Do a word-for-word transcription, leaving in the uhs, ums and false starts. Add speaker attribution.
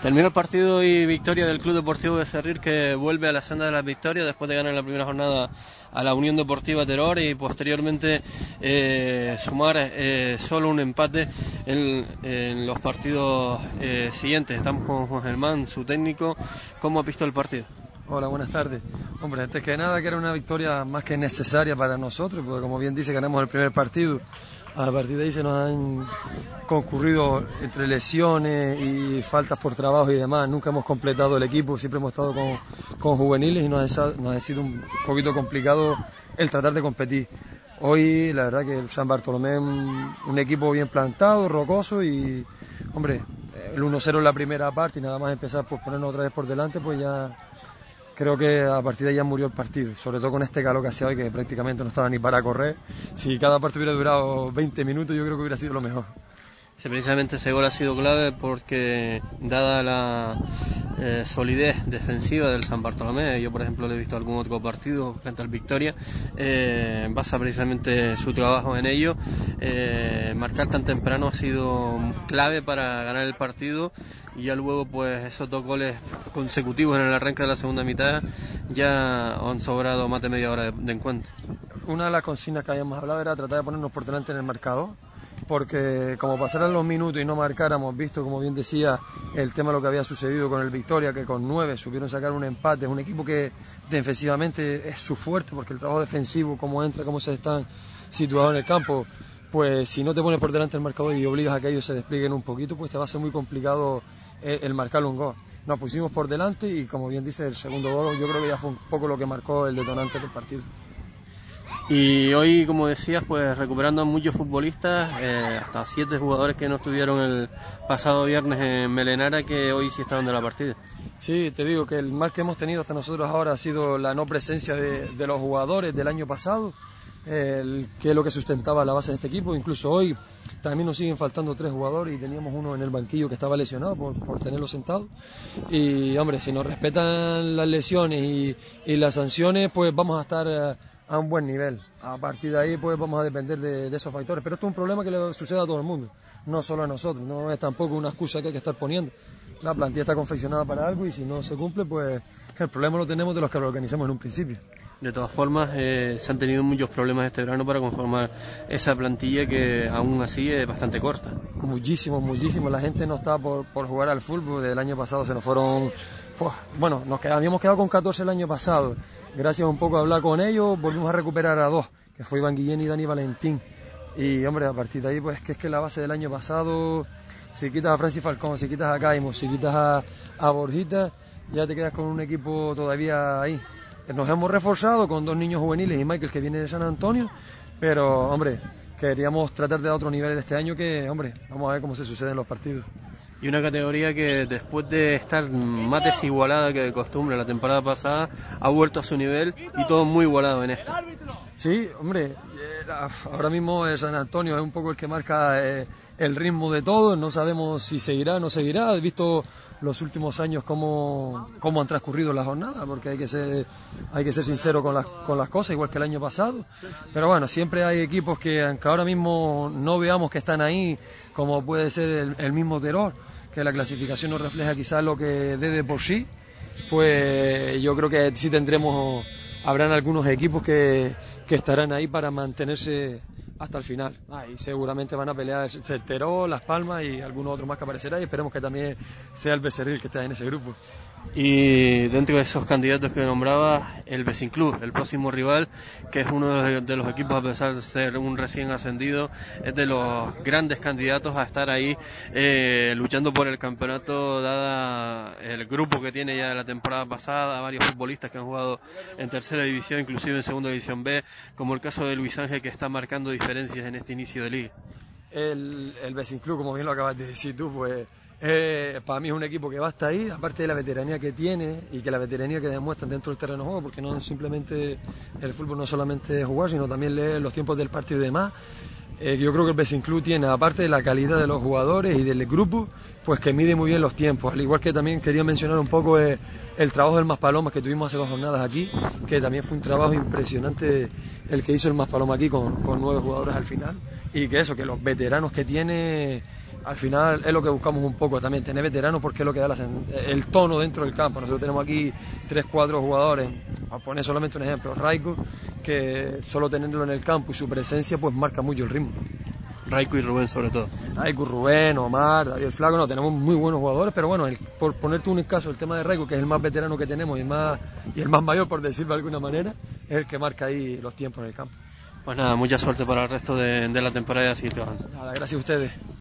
Speaker 1: Terminó el partido y victoria del Club Deportivo Becerril, que vuelve a la senda de las victorias después de ganar la primera jornada a la Unión Deportiva Teror y posteriormente eh, sumar eh, solo un empate en, en los partidos eh, siguientes. Estamos con Juan Germán, su técnico. ¿Cómo ha visto el partido?
Speaker 2: Hola, buenas tardes. Hombre, antes que nada que era una victoria más que necesaria para nosotros, porque como bien dice, ganamos el primer partido. A partir de ahí se nos han concurrido entre lesiones y faltas por trabajo y demás. Nunca hemos completado el equipo, siempre hemos estado con, con juveniles y nos ha, nos ha sido un poquito complicado el tratar de competir. Hoy la verdad que el San Bartolomé es un, un equipo bien plantado, rocoso y, hombre, el uno cero en la primera parte y nada más empezar por ponernos otra vez por delante, pues ya creo que a partir de ahí ya murió el partido, sobre todo con este calor que hacía hoy, que prácticamente no estaba ni para correr. Si cada partido hubiera durado veinte minutos, yo creo que hubiera sido lo mejor.
Speaker 1: Sí, precisamente ese gol ha sido clave porque, dada la eh, solidez defensiva del San Bartolomé, yo por ejemplo le he visto algún otro partido frente al Victoria, eh, basa precisamente su trabajo en ello. Eh, marcar tan temprano ha sido clave para ganar el partido, y ya luego pues esos dos goles consecutivos en el arranque de la segunda mitad ya han sobrado más de media hora de, de encuentro.
Speaker 2: Una de las consignas que habíamos hablado era tratar de ponernos por delante en el marcador, porque como pasaran los minutos y no marcáramos, visto como bien decía el tema de lo que había sucedido con el Victoria, que con nueve supieron sacar un empate, es un equipo que defensivamente es su fuerte, porque el trabajo defensivo, cómo entra, cómo se están situados en el campo, pues si no te pones por delante el marcador y obligas a que ellos se desplieguen un poquito, pues te va a ser muy complicado el, el marcar un gol. Nos pusimos por delante y, como bien dice, el segundo gol yo creo que ya fue un poco lo que marcó el detonante del partido.
Speaker 1: Y hoy, como decías, pues recuperando a muchos futbolistas, eh, hasta siete jugadores que no estuvieron el pasado viernes en Melenara, que hoy sí estaban de la partida.
Speaker 2: Sí, te digo que el mal que hemos tenido hasta nosotros ahora ha sido la no presencia de, de los jugadores del año pasado, el, que es lo que sustentaba la base de este equipo. Incluso hoy también nos siguen faltando tres jugadores y teníamos uno en el banquillo que estaba lesionado por, por tenerlo sentado. Y hombre, si nos respetan las lesiones y, y las sanciones, pues vamos a estar a, a un buen nivel. A partir de ahí pues vamos a depender de, de esos factores. Pero esto es un problema que le sucede a todo el mundo, no solo a nosotros. No es tampoco una excusa que hay que estar poniendo. La plantilla está confeccionada para algo y si no se cumple, pues el problema lo tenemos de los que lo organizamos en un principio.
Speaker 1: De todas formas, eh, se han tenido muchos problemas este verano para conformar esa plantilla, que aún así es bastante corta.
Speaker 2: Muchísimo, muchísimo. La gente no está por, por jugar al fútbol. Del año pasado se nos fueron... Pues, bueno, nos quedamos, habíamos quedado con catorce el año pasado. Gracias un poco a hablar con ellos, volvimos a recuperar a dos, que fue Iván Guillén y Dani Valentín. Y hombre, a partir de ahí, pues que es que la base del año pasado, si quitas a Francis Falcón, si quitas a Caimo, si quitas a, a Borjita, ya te quedas con un equipo todavía ahí. Nos hemos reforzado con dos niños juveniles y Michael, que viene de San Antonio, pero hombre, queríamos tratar de dar otro nivel este año, que hombre, vamos a ver cómo se suceden los partidos.
Speaker 1: Y una categoría que, después de estar más desigualada que de costumbre la temporada pasada, ha vuelto a su nivel y todo muy igualado en esta.
Speaker 2: Sí, hombre, ahora mismo el San Antonio es un poco el que marca eh, el ritmo de todo. No sabemos si seguirá o no seguirá. He visto los últimos años cómo, cómo han transcurrido las jornadas, porque hay que ser, hay que ser sincero con las, con las cosas, igual que el año pasado. Pero bueno, siempre hay equipos que, aunque ahora mismo no veamos que están ahí, como puede ser el, el mismo Teror, que la clasificación no refleja quizás lo que dé de por sí, pues yo creo que sí tendremos, habrán algunos equipos que, que estarán ahí para mantenerse hasta el final. Ah, y seguramente van a pelear el Teror, Las Palmas y algunos otros más que aparecerá, y esperemos que también sea el Becerril que esté en ese grupo.
Speaker 1: Y dentro de esos candidatos que nombraba, el Becin Club, el próximo rival, que es uno de los, de los equipos, a pesar de ser un recién ascendido, es de los grandes candidatos a estar ahí eh, luchando por el campeonato, dada el grupo que tiene ya de la temporada pasada, varios futbolistas que han jugado en tercera división, inclusive en segunda división B, como el caso de Luis Ángel, que está marcando diferencias en este inicio de liga.
Speaker 2: El, el Becin Club, como bien lo acabas de decir tú, pues Eh, para mí es un equipo que va hasta ahí, aparte de la veteranía que tiene y que la veteranía que demuestran dentro del terreno de juego, porque no simplemente el fútbol no solamente es jugar, sino también leer los tiempos del partido y demás. Eh, yo creo que el Becin Club tiene, aparte de la calidad de los jugadores y del grupo, pues que mide muy bien los tiempos. Al igual que también quería mencionar un poco eh, el trabajo del Maspalomas que tuvimos hace dos jornadas aquí, que también fue un trabajo impresionante el que hizo el Maspalomas aquí con, con nueve jugadores al final, y que eso, que los veteranos que tiene, al final es lo que buscamos un poco también, tener veteranos porque es lo que da la, el tono dentro del campo. Nosotros tenemos aquí tres, cuatro jugadores, a poner solamente un ejemplo, Raico, que solo tenerlo en el campo y su presencia pues marca mucho el ritmo.
Speaker 1: Raico y Rubén sobre todo.
Speaker 2: Raico, Rubén, Omar, David el Flaco, no, tenemos muy buenos jugadores, pero bueno, el, por ponerte un caso, el tema de Raico, que es el más veterano que tenemos y el más, y el más mayor, por decirlo de alguna manera, es el que marca ahí los tiempos en el campo.
Speaker 1: Pues nada, mucha suerte para el resto de, de la temporada y así te van.
Speaker 2: Nada, gracias a ustedes.